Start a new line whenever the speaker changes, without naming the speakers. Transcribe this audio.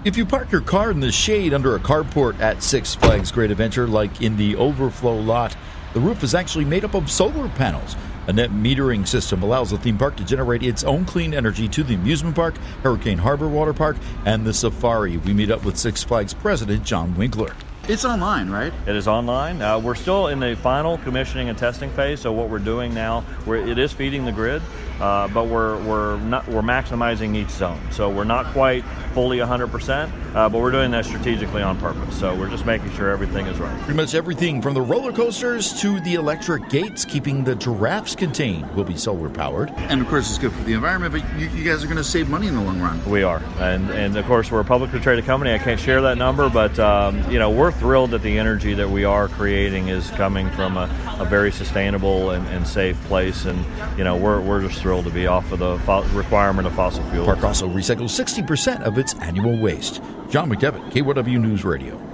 If you park your car in the shade under a carport at Six Flags Great Adventure, like in the overflow lot, the roof is actually made up of solar panels. A net metering system allows the theme park to generate its own clean energy to the amusement park, Hurricane Harbor Water Park, and the Safari. We meet up with Six Flags President John Winkler.
It's online, right?
It is online. We're still in the final commissioning and testing phase. So what we're doing now, it is feeding the grid, but we're maximizing each zone. So we're not quite fully 100%, but we're doing that strategically on purpose. So we're just making sure everything is right.
Pretty much everything from the roller coasters to the electric gates, keeping the giraffes contained, will be solar powered.
And of course, it's good for the environment. But you guys are going to save money in the long run.
We are, and of course, we're a publicly traded company. I can't share that number, but we're thrilled that the energy that we are creating is coming from a very sustainable and safe place, and we're just thrilled to be off of the requirement of fossil fuels.
Park also recycles 60% of its annual waste. John McDevitt, KYW News Radio.